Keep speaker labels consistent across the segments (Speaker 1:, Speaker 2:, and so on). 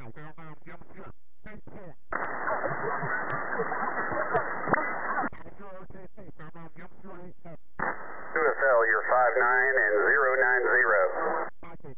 Speaker 1: QSL, you're 59 and 090.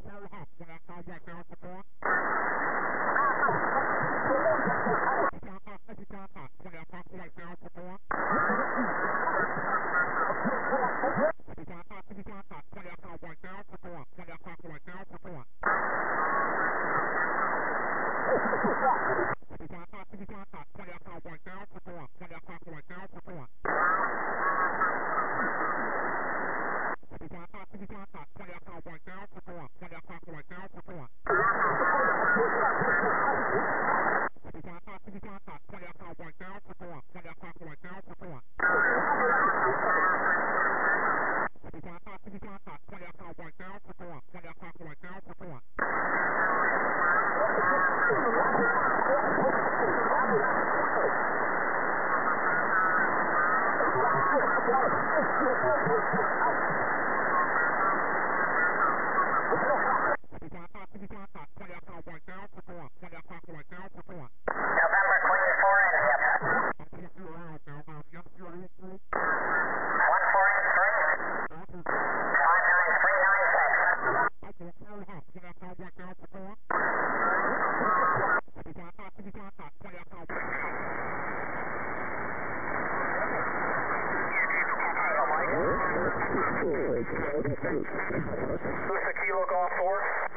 Speaker 1: Looks a Kilo Golf 4.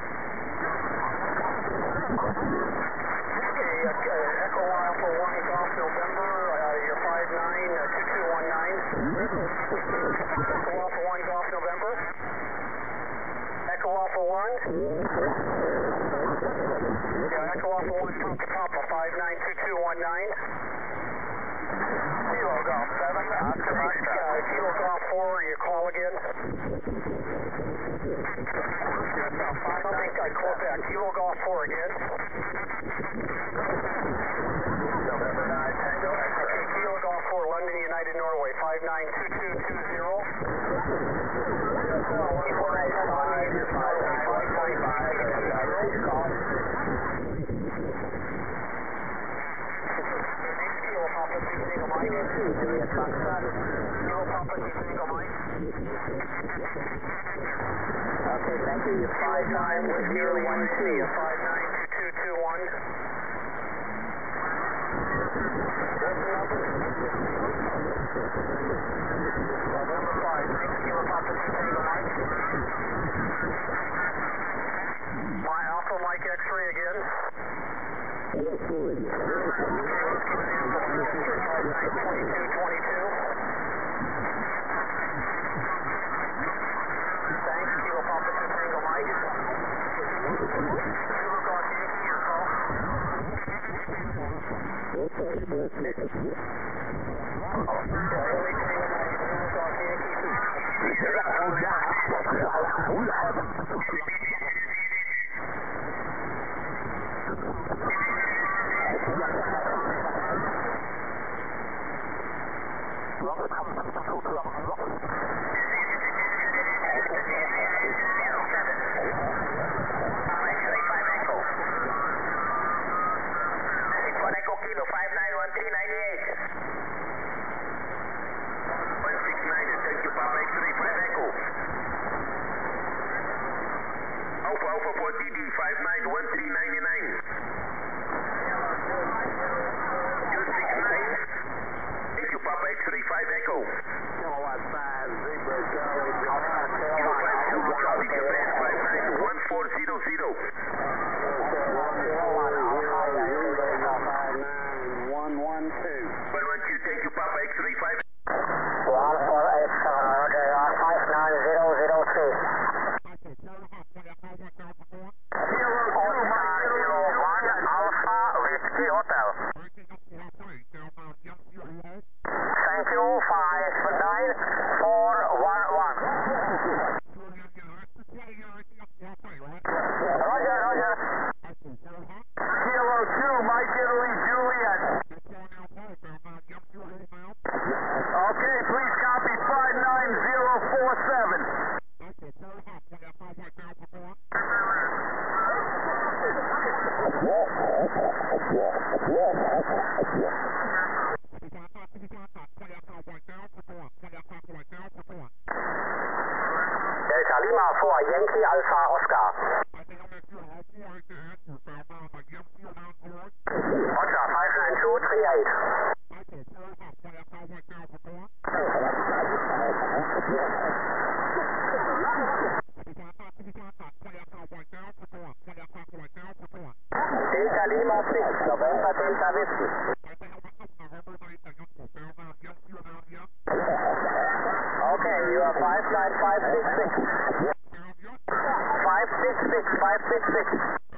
Speaker 1: Okay, Echo Alpha 1 Golf November, you're 592219. Echo Alpha 1 Golf November. Echo Alpha 1. Yeah, Echo Alpha 1 Papa 592219. Kilo Golf 7, Oscar Mike. Kilo Golf 4, you call again. I think I called back. Kilo Golf 4 again. November 9, Tango. Okay, Kilo Golf 4, London, United Norway, 592220. 485, you're 5945, and you call. Kilo Papa 2 Single Mike. Kilo Papa 2 Single Mike. Okay, thank you. 59 with 012. 592221. What's the number? November 5. Thanks, Kilo Papa 2 Single Mike. My Alpha Mike X-ray again. Okay, let's get an Alpha Mike X-ray 592222. Thanks, Kilo Papa 2 Single Mike. Zulu Golf Yankee, your call. Kilo 591398. 169, thank you, Papa X-ray 5 Echo. Alpha Alpha 4DD 591399. 269, thank you, Papa X-ray 5 Echo.
Speaker 2: Kilowatt 5 Zebra Charlie.
Speaker 1: Kilo 5 Zebra Charlie, Japan 591400. 112, thank you, Papa X-ray 5.
Speaker 3: 1487, Roger, 59003.
Speaker 1: Kilo 201 Alpha Whiskey Hotel. Thank you, 59411. Roger, Roger. Kilo 2, Mike Italy Juliet. Okay, please copy 59047.
Speaker 3: Delta Lima 4, Yankee Alpha Oscar. Roger, 59238. Delta Lima 6, November Delta Whiskey. Okay, you are 59566. 566.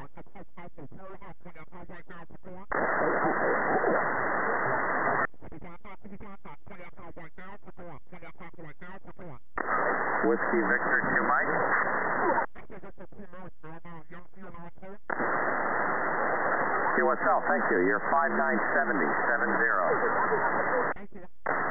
Speaker 2: Whiskey Victor 2 Mike. QSL, thank you. You're 597070.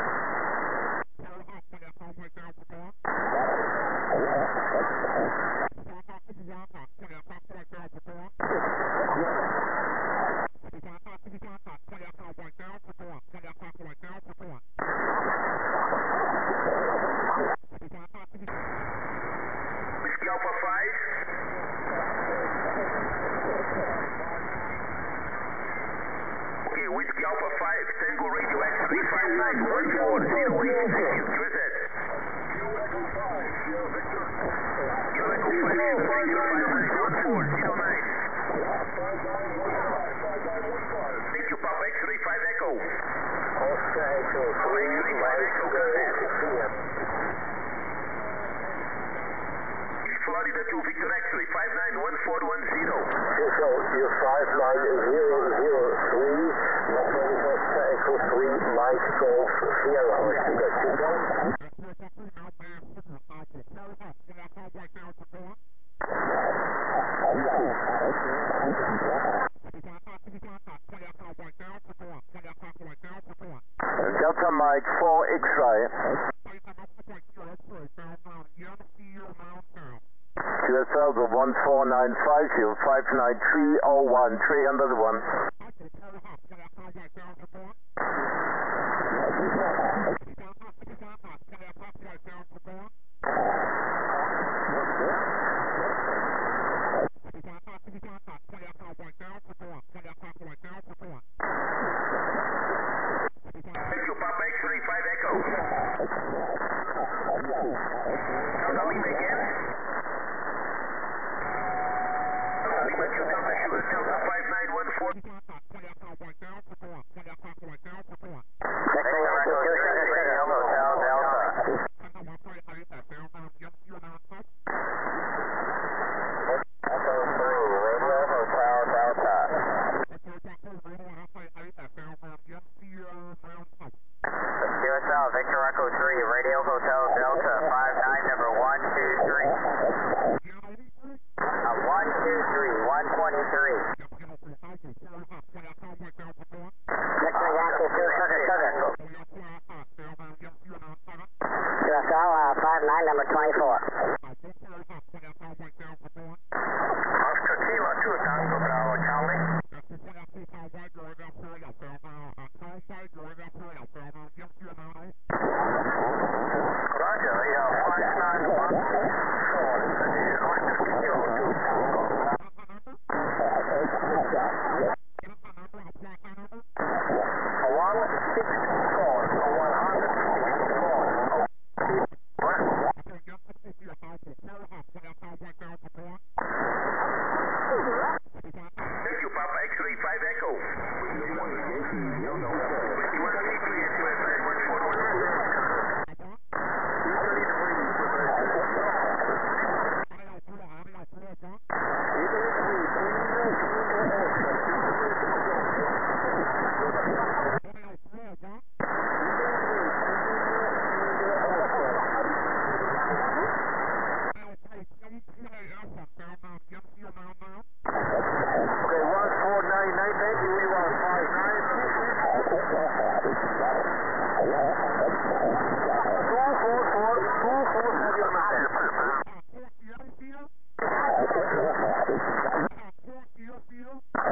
Speaker 1: Whiskey Alpha 5. Okay, Whiskey Alpha 5, Tango Radio X-ray 5914086. QSS. Kilo Echo 5, Victor 5914009. Thank you, Papa X-ray 5 Echo.
Speaker 3: Oscar Echo 3,
Speaker 1: Florida 2, Victor X-ray 591410.
Speaker 3: So you're 59003, Oscar Echo 3, Mike Golf Sierra Oscar.
Speaker 2: Delta Mike 4 X-ray. QSL the 1495, you 59301, 301.
Speaker 1: Thank you, Papa X-ray 5 Echo. Delta Lima again. Delta Lima 2, Delta Sugar Delta 5914.
Speaker 3: QSL, Victor Echo 3, Radio Hotel Delta, 59 number 123. 123, 123. Victor Yankee 2, Sugar. QSL, 59 number 24.
Speaker 1: Oscar Kilo 2, Tango Bravo Charlie.
Speaker 3: Roger, we are 591. Oscar Kilo 2, Tango. 164.
Speaker 1: Thank you, Papa X-ray 5 Echo. Whiskey 133 at QSI
Speaker 3: 244, 244, have your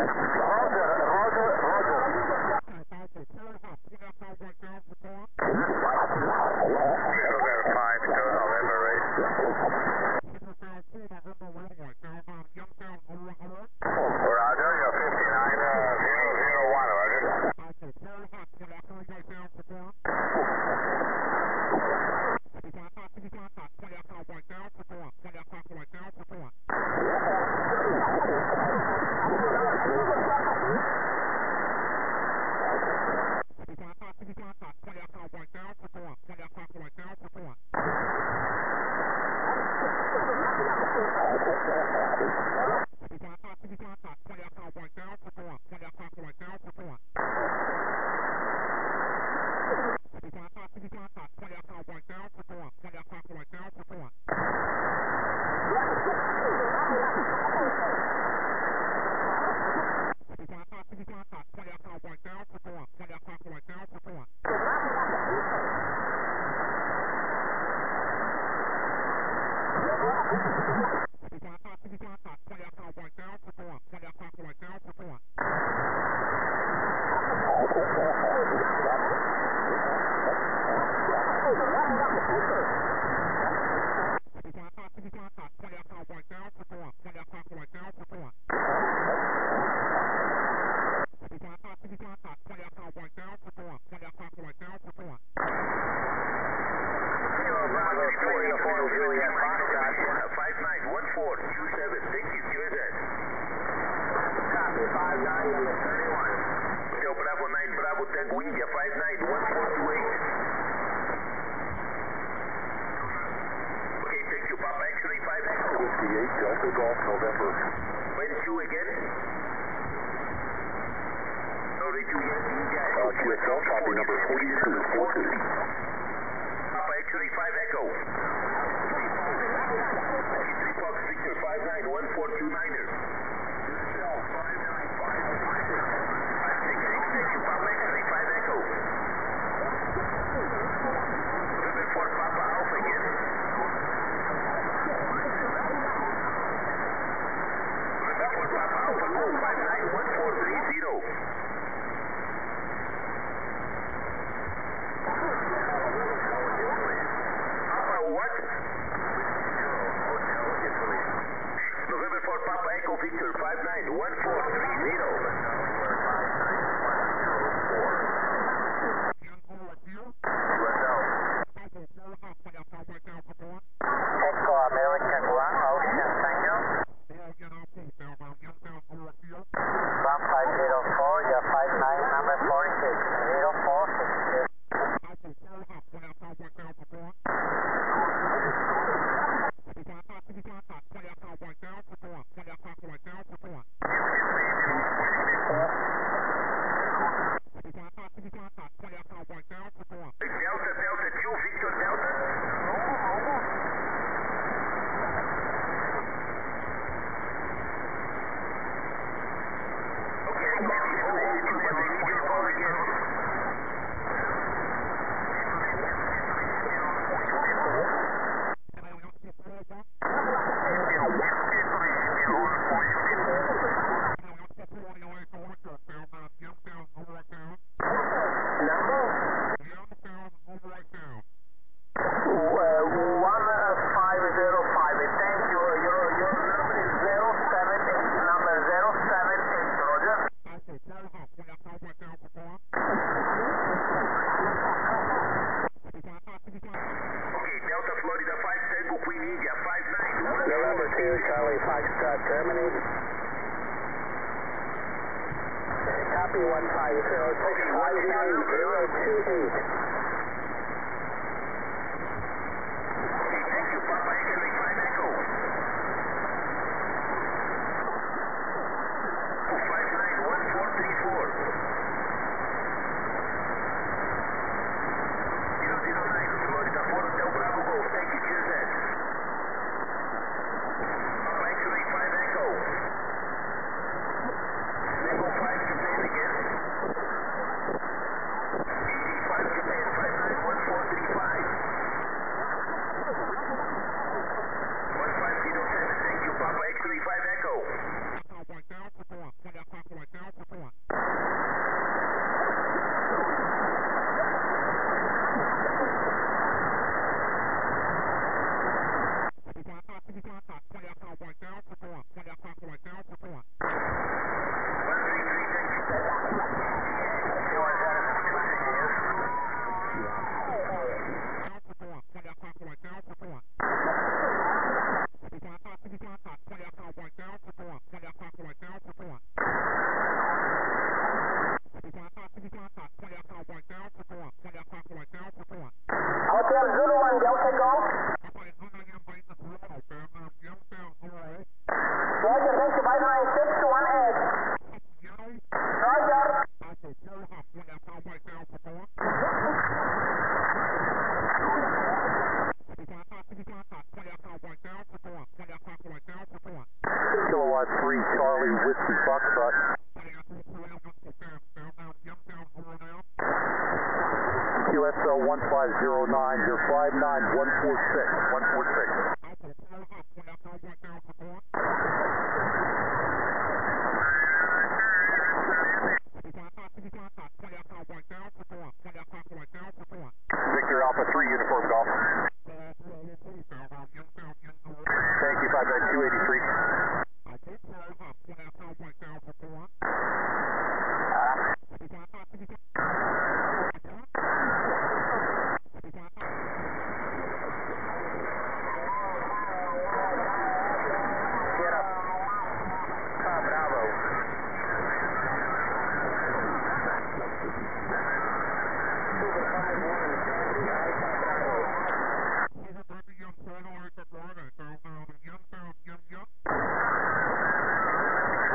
Speaker 2: QSL 1509, your 59146, 146.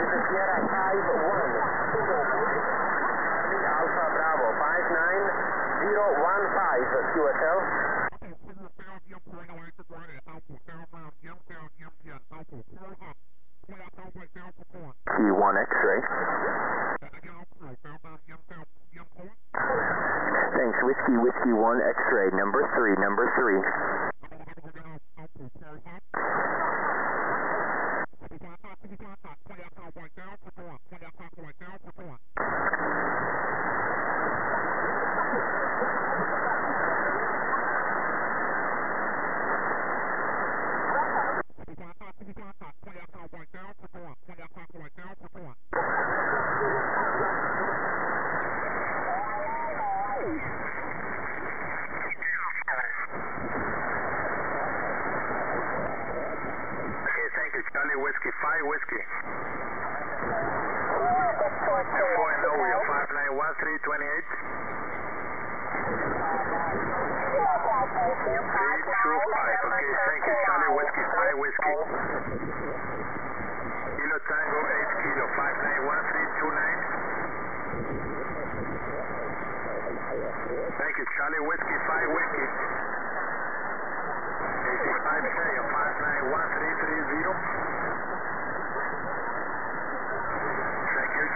Speaker 1: Sierra 5-1. Charlie Alpha Bravo 59015 QSL.
Speaker 3: T1 X-ray. Thanks, Whiskey 1 X-ray, number 3.
Speaker 1: Charlie Whiskey 5 Whiskey. F4 Novia 591-328. 325. Okay, thank you. Charlie Whiskey 5 Whiskey. Kilo Tango 8 Kilo 591-329. Thank you. Charlie Whiskey 5 Whiskey. AC5 Stallion 591-330. Thank you.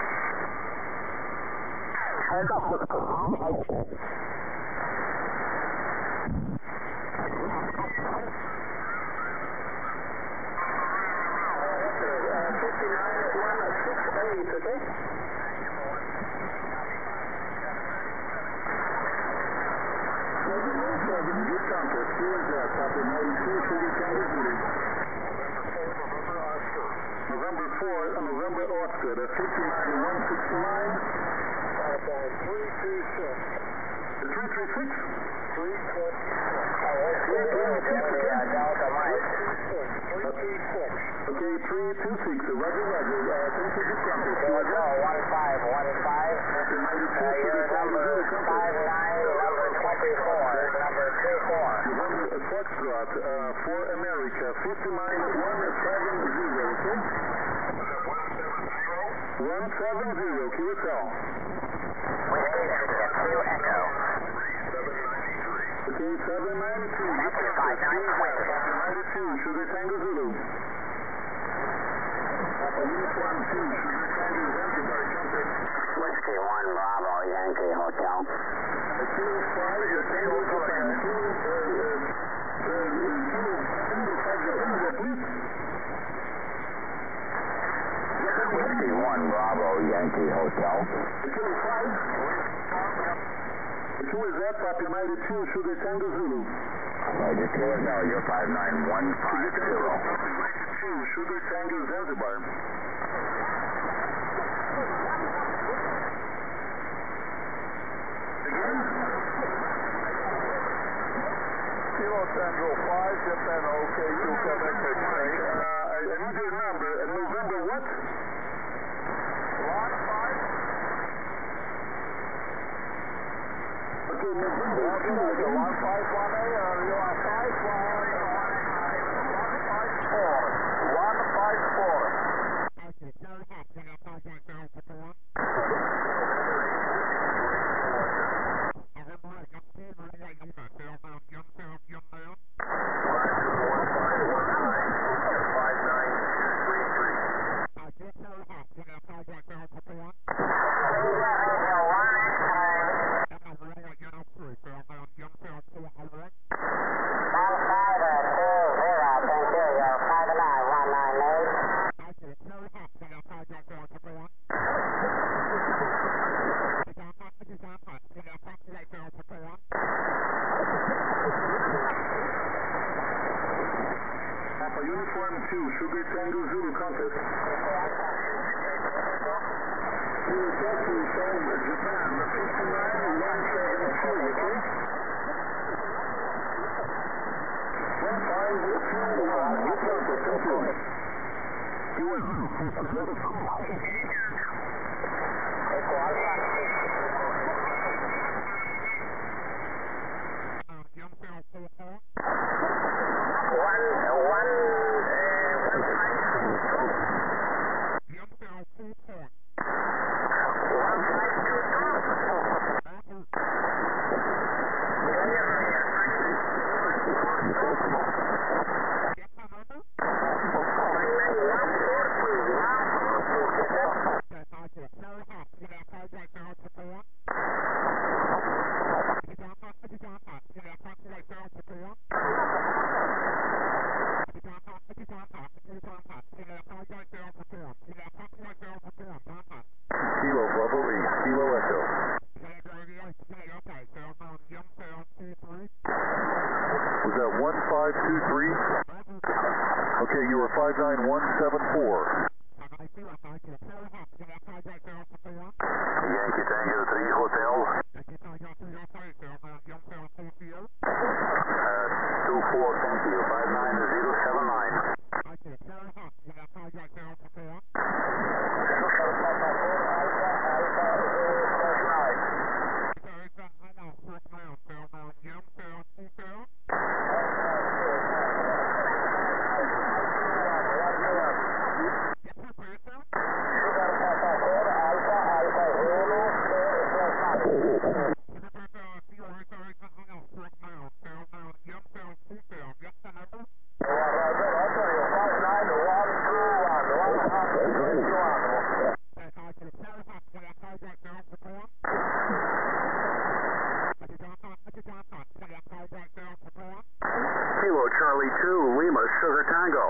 Speaker 2: November 4, November Oscar, that's 59169. 336. 336? 326. Okay, 326. Roger. Thanks for this contact.
Speaker 3: QSL 1515. Your number 59, number 24, number 24.
Speaker 2: November Foxtrot, for America, 59170, okay? 170, QSL.
Speaker 3: Whiskey 2 Echo.
Speaker 2: Okay, 793. 592, Sugar Tango Zulu. Uniform 2, Sugar Tango Zanzibar, contact.
Speaker 3: Whiskey 1 Bravo Yankee Hotel.
Speaker 2: 205, Tango Japan.
Speaker 3: Whiskey 1 Bravo Yankee Hotel.
Speaker 2: 2 is that, Papa United 2, Sugar Tango Zulu.
Speaker 3: Roger, QSL, you're 59150.
Speaker 2: 2, Sugar Tango Zanzibar. Again? Kilo Tango 5, Japan, okay, to Quebec X-ray. I need your number. November what? 1-5. Okay, November 1-5-1A, you are 2, Sugar Tango Zulu contest. Taxi from Japan, 59172, okay? 1521, good contest, thank you. Was that 1523? Okay, you were 59174.
Speaker 3: Yankee Tango 3 Hotel. 24, thank you, 59079. Kilo Charlie 2, Lima, Sugar Tango.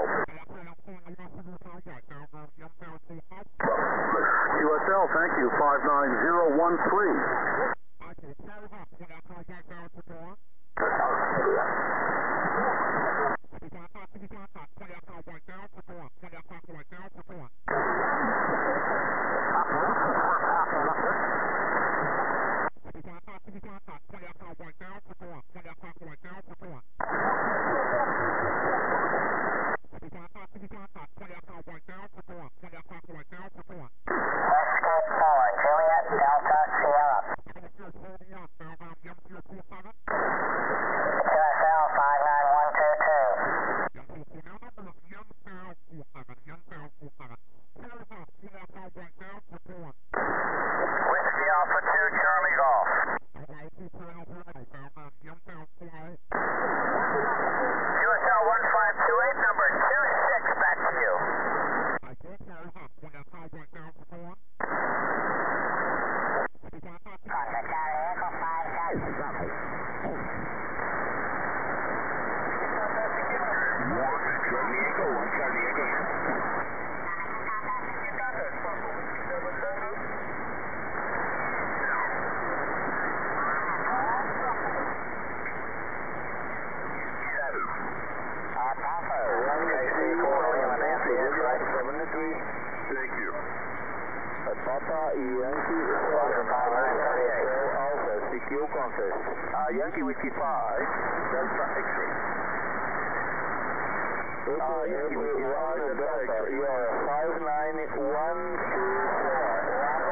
Speaker 3: QSL, thank you, 59013.
Speaker 2: Thank you.
Speaker 3: Papa Yankee Alpha, CQ contest. Yankee Whiskey 5, Delta X-ray. Yankee Whiskey 5, Delta X-ray. You are 59124.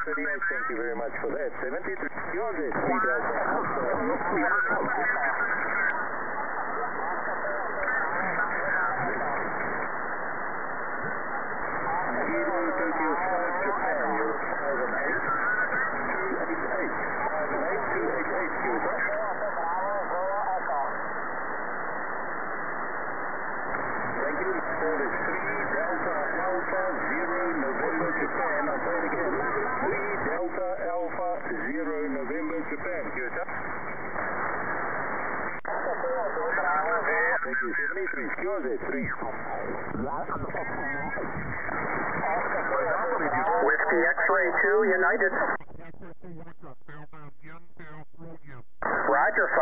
Speaker 2: Thank you very much for that. 73 Joseph, 3 Delta Alpha.
Speaker 1: Whiskey X-ray 2, United. Roger,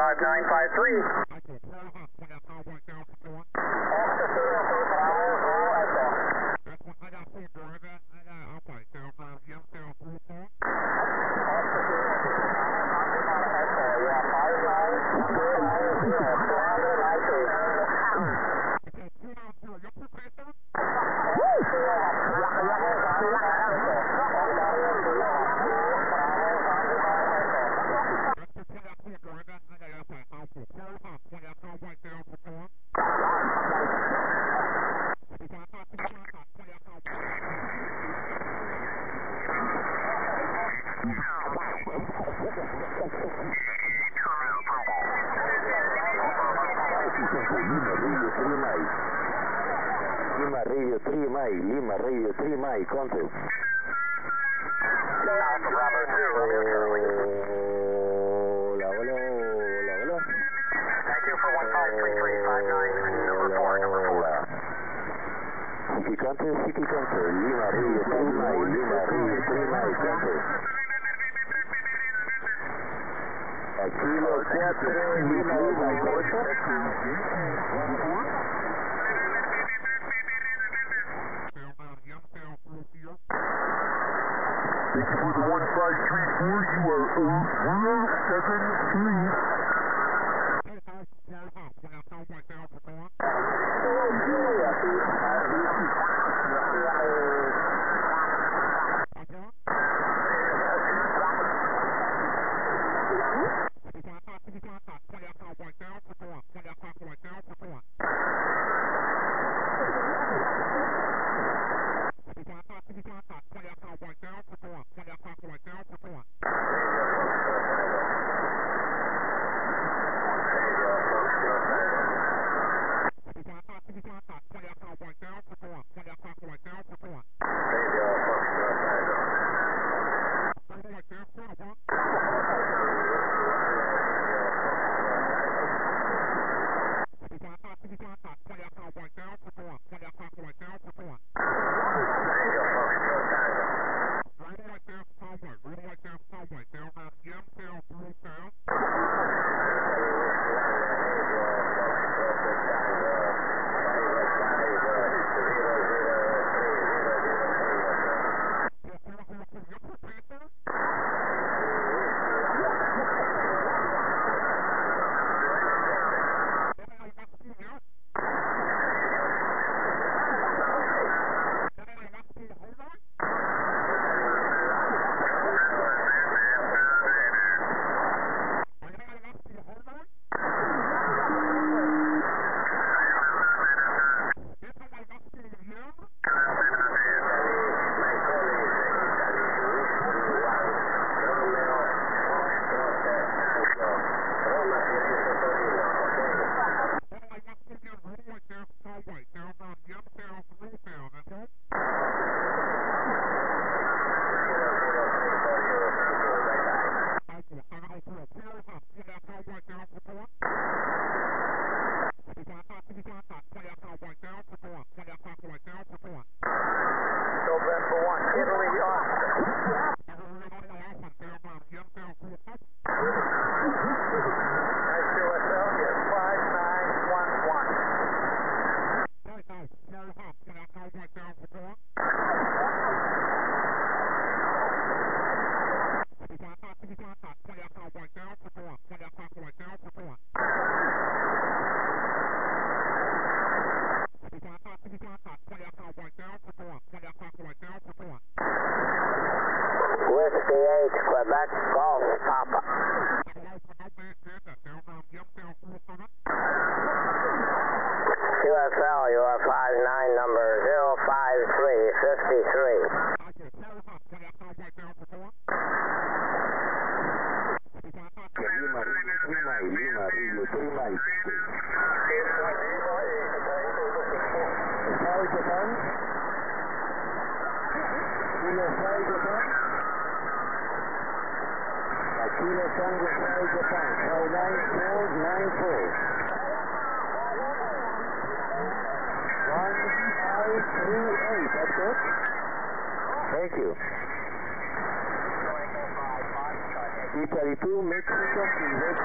Speaker 2: 3 Mike, contact.
Speaker 1: Alpha Bravo 2,
Speaker 2: Hola.
Speaker 1: Thank you for 1533, 59, number 4.
Speaker 2: City Council, Lima Radio 3 Mike, contact. Kilo 4, Lima Mike, correcto?
Speaker 3: Golf Papa. QSL, you are 59, number 05353.
Speaker 4: Kilo Tango 5 Japan, 59494. 1538, that's it? Thank you. E32, Mexico, please.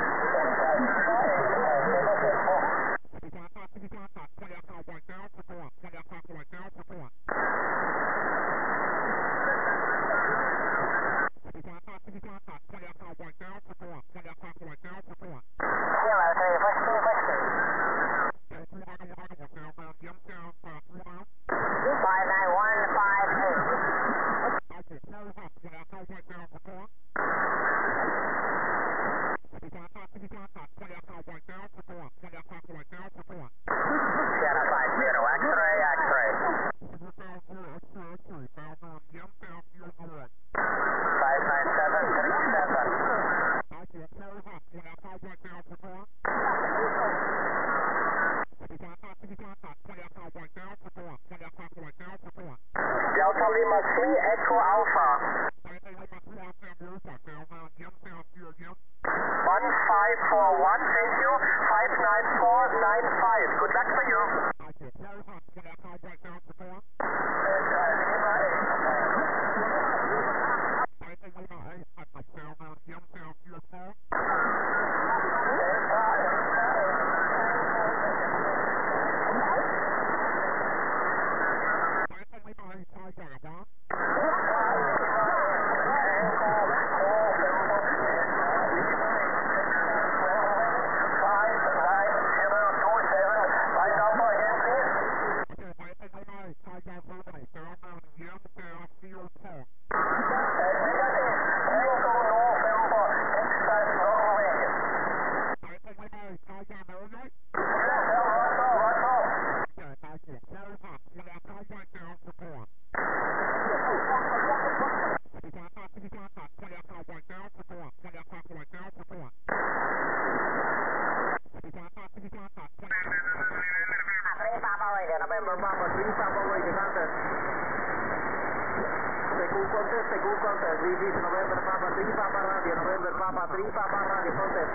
Speaker 4: November Papa 3 Papa Radio, November Papa 3 Papa Radio, contest.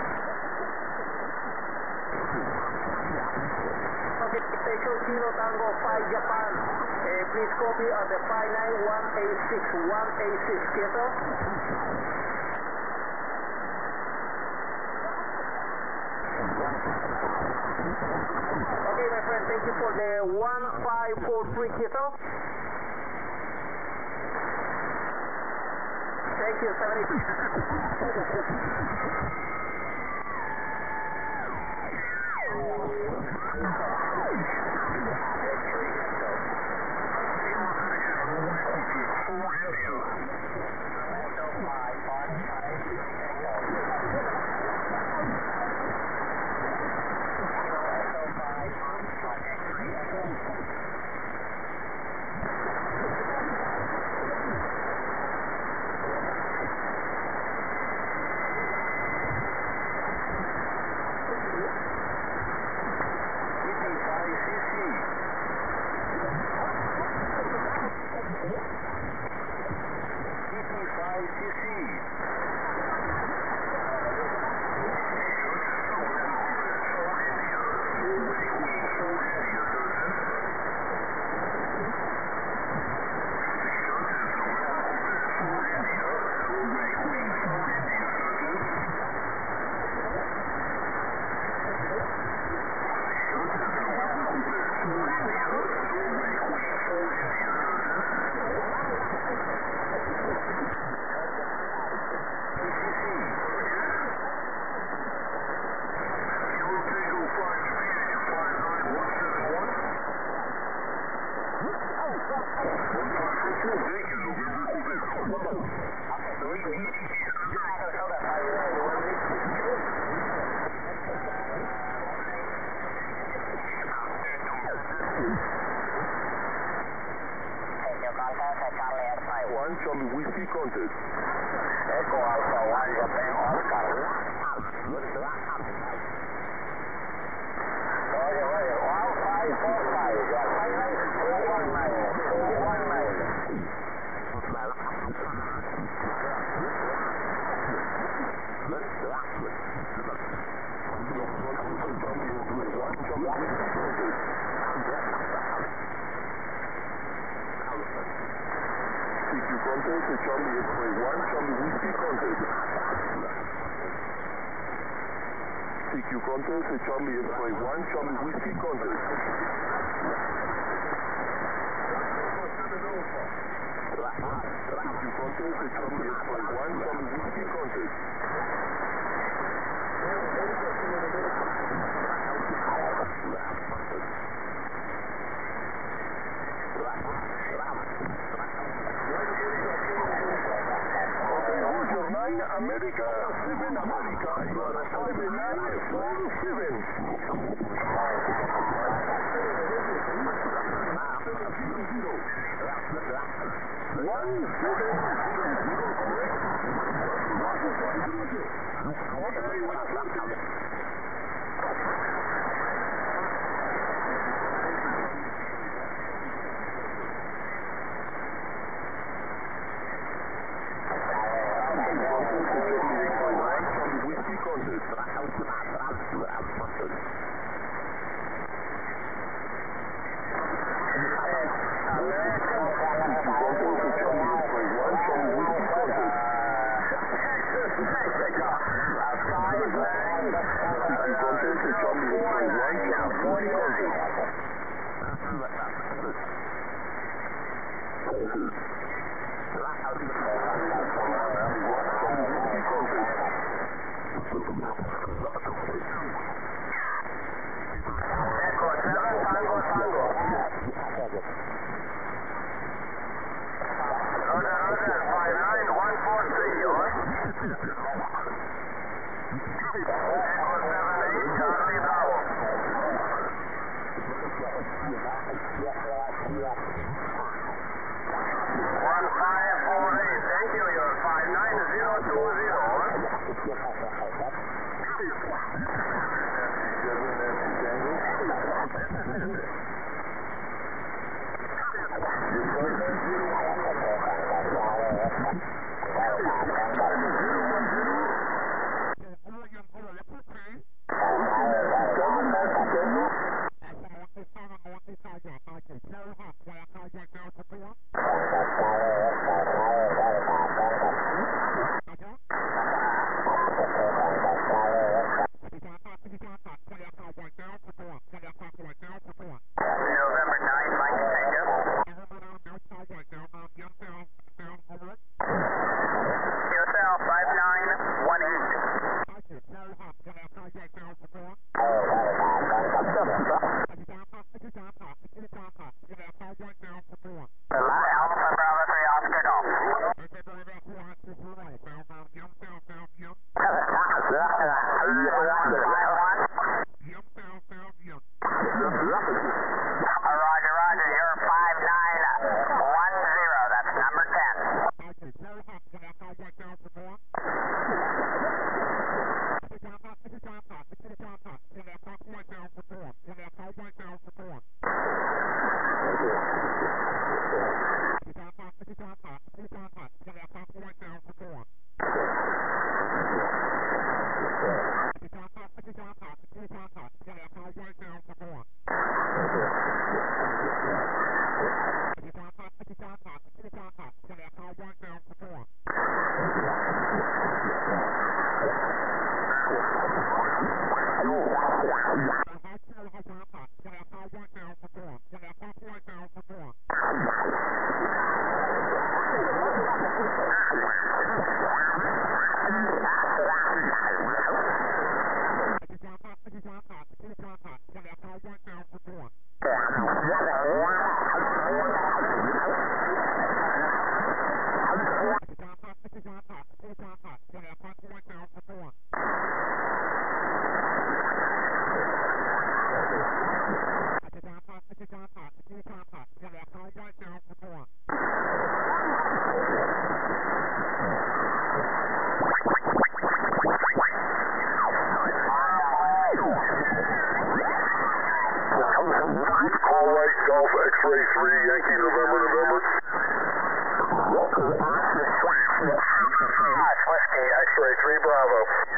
Speaker 4: Okay, station Kilo Tango 5 Japan. Please copy on the 59186, Kilo. Okay, my friend, thank you for the 1543 Kilo. Thank you, 70.
Speaker 2: Charlie X-ray 1, Charlie Whiskey contact. CQ contact, Charlie X-ray 1, Charlie Whiskey contact. Roger 9, America, 7 America, you are a 5947. X-ray 3, Yankee November, November.
Speaker 3: Whiskey,
Speaker 2: X-ray 3, Bravo.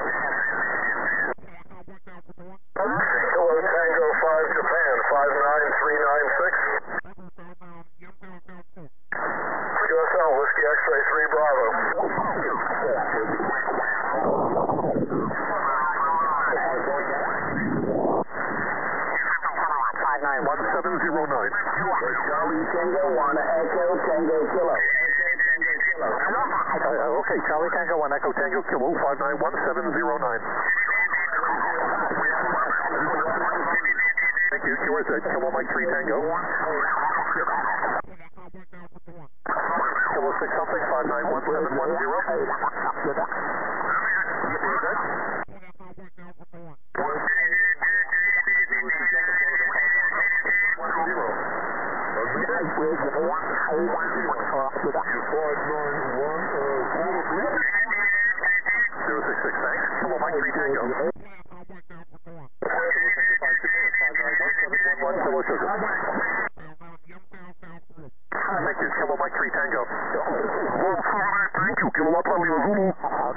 Speaker 2: Kilo Tango 5, Japan, 59396. QSL, Whiskey X-ray 3, Bravo.
Speaker 3: 591709.
Speaker 2: Charlie Tango 1, Echo Tango Kilo.
Speaker 3: Okay, Charlie Tango 1, Echo Tango Kilo, 591709. Thank you, QRZ, Kilo Mike 3 Tango. Kilo 6 something, 066, thanks. Kilo Mike 3 Tango. Kilo Sugar. Thank you, Kilo Mike 3 Tango.
Speaker 2: Thank you, Kilo Papa Lima Zulu.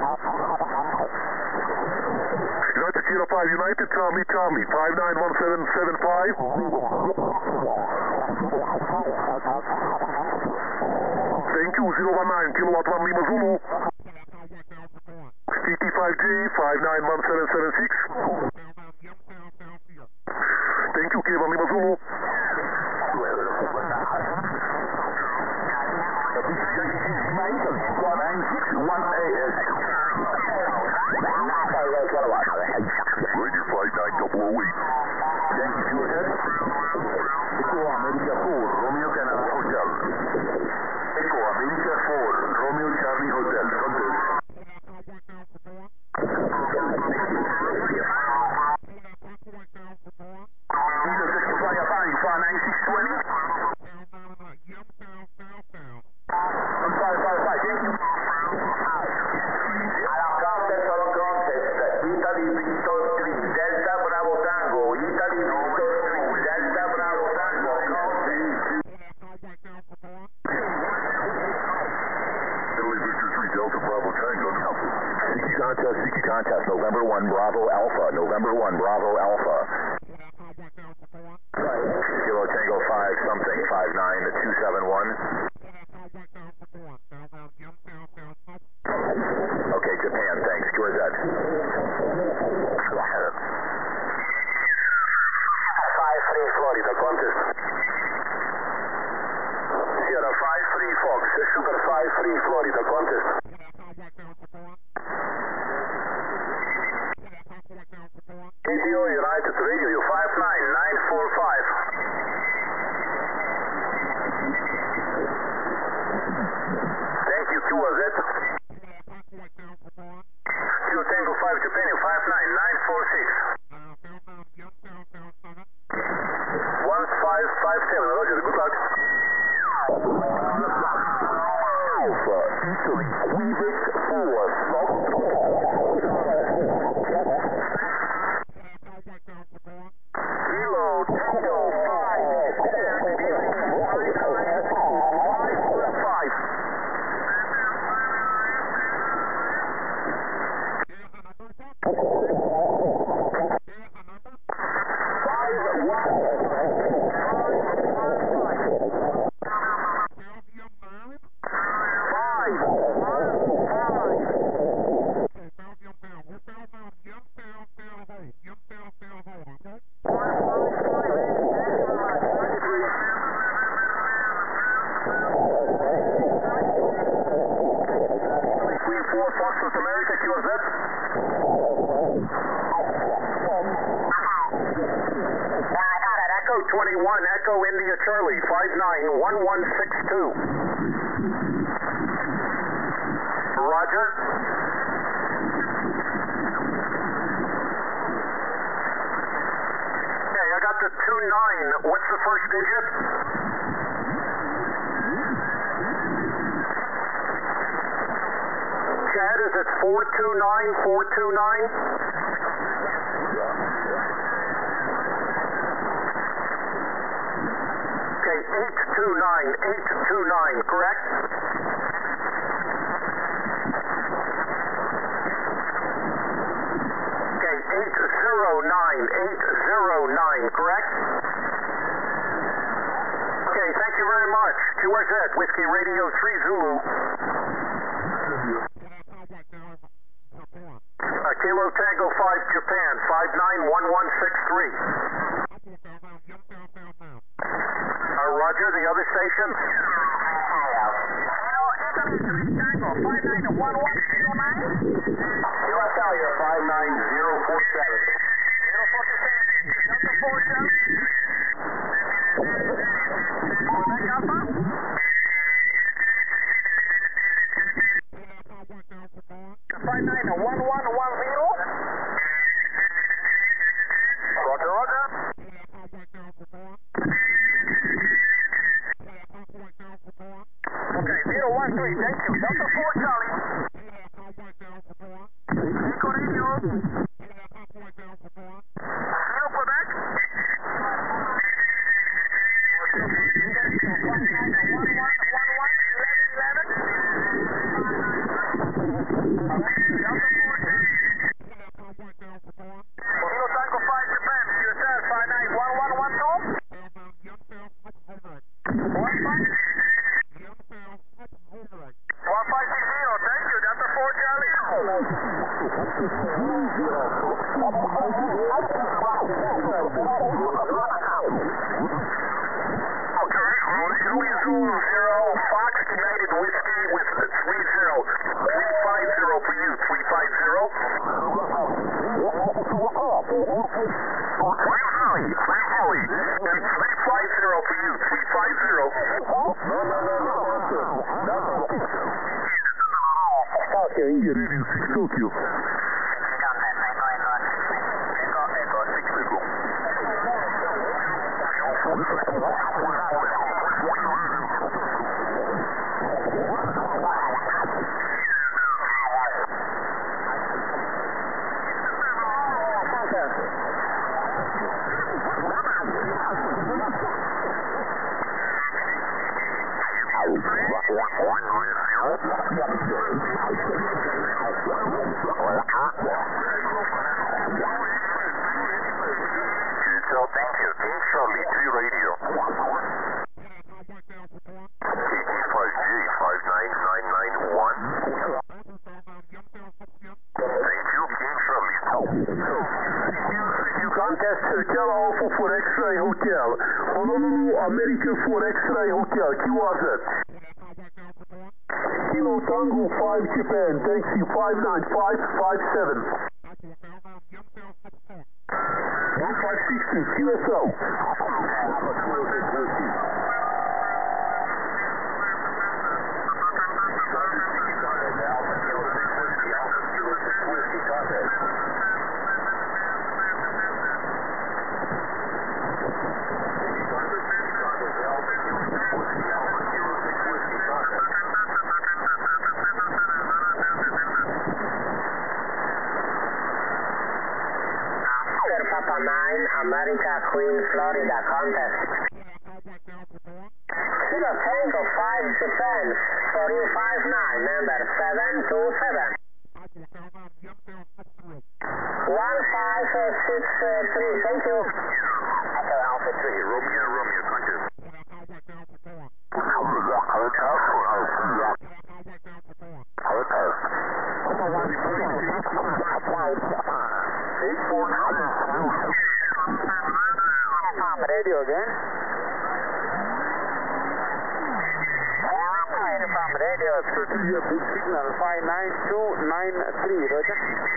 Speaker 2: United Sierra 5, United Tommy, 591775. Thank you, 019, Kilo Papa Lima Zulu. CT5J, 591776. Thank you, Kilo Lima Zulu. Radio Flight 9008. Yankee QRZ. Echo America 4, Romeo Canada Hotel. Echo America 4, Romeo Charlie Hotel. Contest. Flyer 5, 49620. I'm sorry, thank you. Italy Victor 3, Delta Bravo Tango, Italy Victor 3, Delta Bravo Tango, Italy Victor 3, Delta Bravo Tango. Siki contest, November 1, Bravo Alpha, November 1, Bravo Alpha. Kilo Tango 5, something, 59271. Okay, Japan, thanks. QRZ. 5-3 Florida, contest. Sierra 5-3 Fox, Sugar 5-3 Florida, contest. PTO United Radio 59945. Thank you, QRZ. Kilo Tango 5 Japan 59946. 1557, Roger, good luck. Alpha, Italy, Quebec 4, Kilo Tango 5. Echo 21, Echo India Charlie, 591162. Roger. Okay, I got the 29. What's the first digit? Chad, is it 429? Okay, 829, correct? Okay, 809, correct? Okay, thank you very much. QRZ, Whiskey Radio 3 Zulu. Kilo Tango 5 Japan, 591163. Roger, the other station? Tango 591109. USL, you're 59047.
Speaker 1: Thank you. Delta 4 Charlie. Echo Radio. Kilo Quebec. Kilo Tango 5 Japan. QSL 591112. 1560, thank you, Delta 4 Charlie. Okay, Julie Zulu 0, Fox United Whiskey with 350 for you, 350. 350 for you, 350.
Speaker 2: Radio 6 Tokyo. Thank you. Team Charlie 3 Radio. KT5J 59991. Thank you, King Charlie. Contest Kilo Alpha for X-Ray Hotel. Honolulu, America for X-Ray Hotel. QRZ. Kilo Tango 5 Japan. Taxi 59557. 1560, QSO.
Speaker 3: Papa 9, America, Queen, Florida, contest. Kilo Tango 5 Japan, 4259, number 727. 1563, thank you. Echo Alpha 3.
Speaker 2: Romeo, thank you.
Speaker 3: Radio again. Radio,
Speaker 2: big signal 59293, Roger.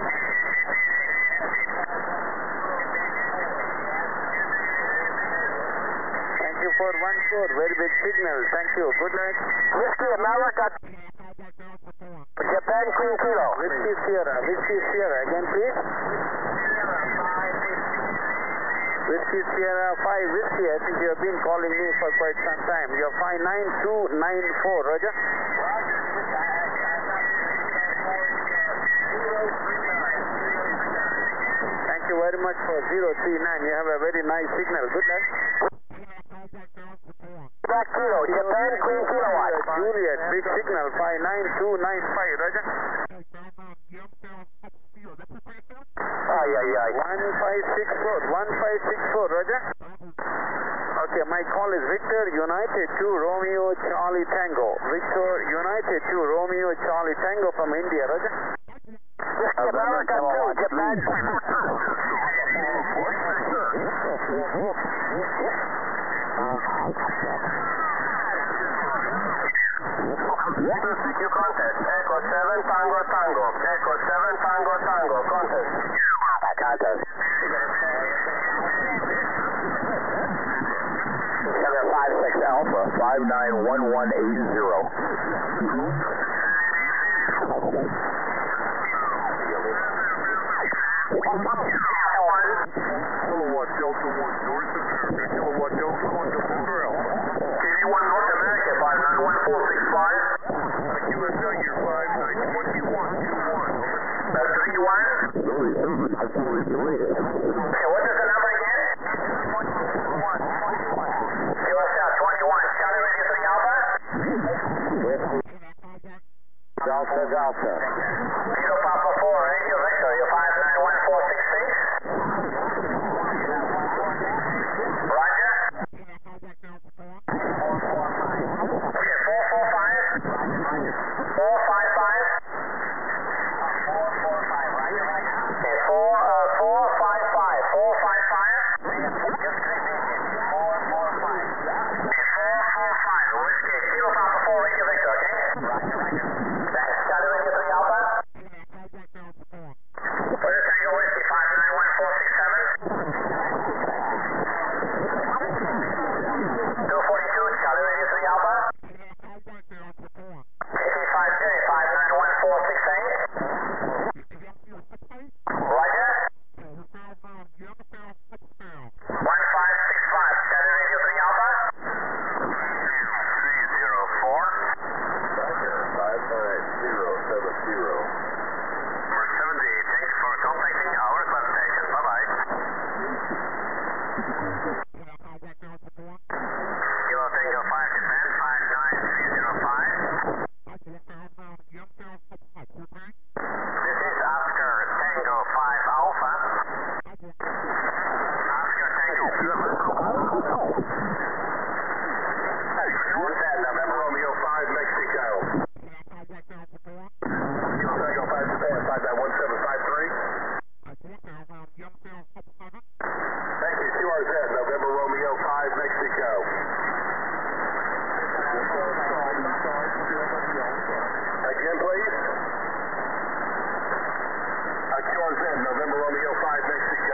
Speaker 3: Thank you for 14, very big signal, thank you, good night. Whiskey America, Japan Queen Kilo. Whiskey Sierra, again please. Whiskey Sierra 5 Whiskey, I think you have been calling me for quite some time. You're 59294, Roger. Thank you very much for 039. You have a very nice signal. Good luck. back Kilo, Japan, Queen Kilowatt. Juliet, big signal, 59295, Roger. Ay, 1564, Roger. Okay, my call is Victor United 2 Romeo Charlie Tango. Victor United 2 Romeo Charlie Tango from India, Roger. America 2, Japan.
Speaker 1: CQ contest, Echo 7 Tango Tango, Echo 7 Tango Tango, contest.
Speaker 3: Contest. 756 Alpha,
Speaker 2: Kilowatt Delta 1 North America, Kilowatt Delta 1 November Alpha.
Speaker 1: TV1 North America, 591465.
Speaker 2: QSL year 592121.
Speaker 1: That's 3-1. Okay, what is the number again? QSL 21, Charlie Radio 3 Alpha.
Speaker 3: Delta.
Speaker 1: Kilo Papa 4, Radio Victor, you're 591466. Roger. Okay, 445. 455. Okay, 455. 445. Whiskey, Kilo Papa 4, Radio Victor, okay? Thanks. Charlie Radio 3 Alpha. Where's Tango Whiskey, 591467. 242, Charlie Radio 3 Alpha. KT5J, 591468. Roger. 1565, Charlie Radio 3 Alpha. 304.
Speaker 2: Roger, 59070.
Speaker 1: First 70, thanks for contacting our substation. Bye-bye. Kilo Tango 5 Japan, 59305. This is Oscar Tango 5 Alpha. Oscar Tango.
Speaker 2: What's that? November Romeo 5 Mexico. Kilo Tango 5 Japan, 591753. Thank you, QRZ, November Romeo 5 Mexico. Again, please. QRZ, November Romeo 5 Mexico.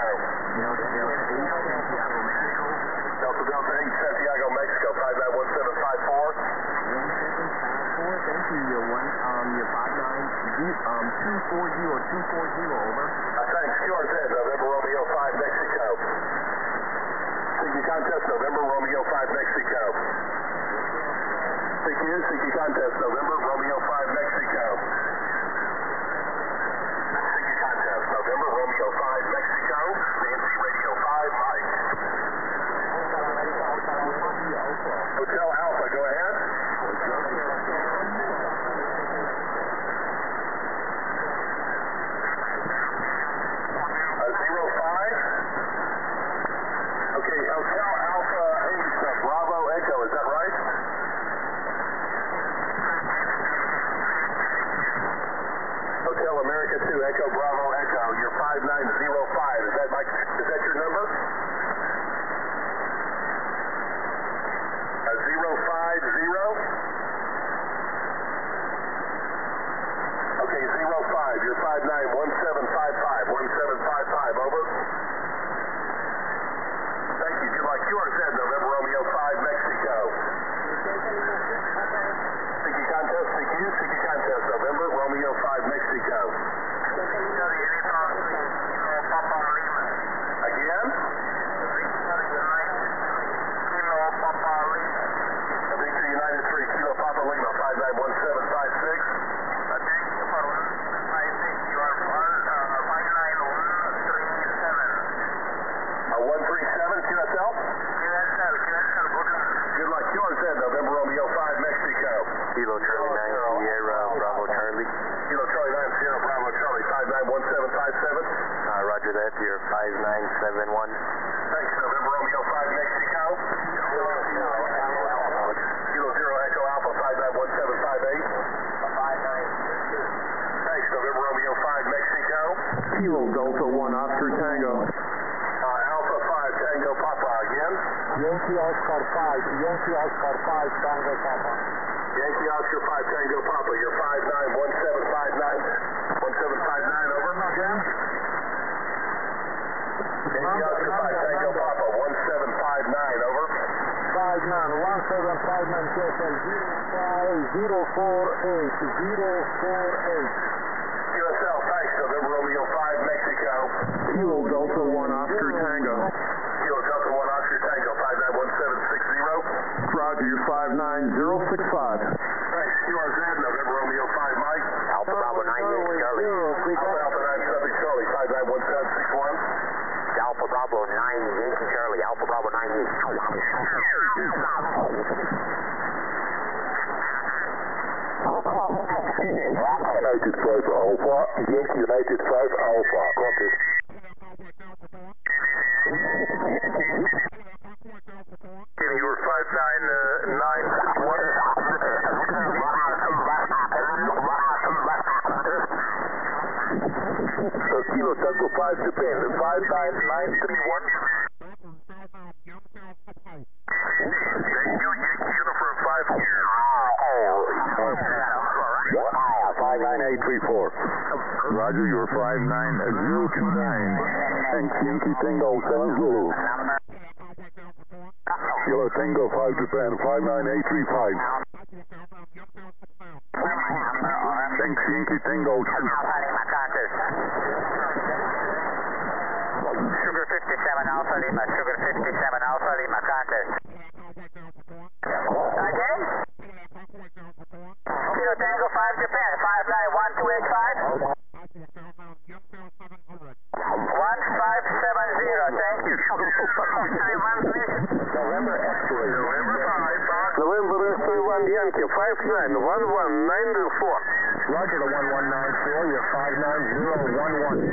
Speaker 2: Delta 8 Santiago, Mexico, 591754.
Speaker 4: Thank you, your 240, over.
Speaker 2: Thanks, QRZ, November Romeo 5 Mexico. CQ contest, November Romeo 5 Mexico. CQ contest, November Romeo 5 Mexico. CQ contest, November Romeo 5 Mexico. Nancy Radio 5 Mike. Hotel Alpha, go ahead. 05. Okay, Hotel Alpha 8 Bravo Echo, is that right? Hotel America 2 Echo Bravo Echo, you're 5905. Is that your number? 050. Okay, 05. You're 591755. 1755. Over. Thank you. You'd like QRZ, November Romeo 5 Mexico. CQ contest, CQ contest, November Romeo 5 Mexico.
Speaker 3: You're 5971.
Speaker 2: Thanks, November Romeo 5 Mexico. Kilo Zero Echo Alpha 591758.
Speaker 3: 5932.
Speaker 2: Thanks, November Romeo 5 Mexico.
Speaker 5: Kilo Delta 1 Oscar Tango.
Speaker 2: Alpha 5 Tango Papa again.
Speaker 6: Yankee Oscar 5, Yankee Oscar 5, Tango Papa.
Speaker 2: Yankee Oscar 5 Tango Papa, you're 591759. 1759 over. Again. Yankee Oscar 5 Tango Papa, 1759 over.
Speaker 6: 591759 QSL 048.
Speaker 2: QSL, thanks, November Romeo 5 Mexico.
Speaker 5: Kilo Delta 1 Oscar Tango.
Speaker 2: Kilo Delta 1 Oscar Tango, 591760.
Speaker 5: Roger, you're 59065.
Speaker 2: Thanks, QRZ, November Romeo 5 Mike.
Speaker 3: Alpha Bravo 9 Yankee Charlie.
Speaker 2: Alpha 9 Charlie, 591761.
Speaker 3: Alpha Bravo 9 Yankee Charlie. Alpha Bravo 9 Yankee.
Speaker 2: United 5 Alpha, Yankee United 5 Alpha, contact. You were 59931. Kilo Tango 5 Japan, 59931. Thank you, Yankee Uniform 5 59834.
Speaker 5: Roger, you're 59029.
Speaker 2: Thanks, Yankee Tango 7 Zulu. Kilo Tango 5 Japan, 59835. Thanks, Yankee Tango 2.
Speaker 3: Sugar 57 Alpha Lima, Sugar 57 Alpha Lima, contact. Again? Kilo Tango 5 Japan, 591285. 1570, thank you.
Speaker 2: November X-ray. November 5, November X-ray 1 Yankee, 591194.
Speaker 6: Roger the 1194, you're 59011.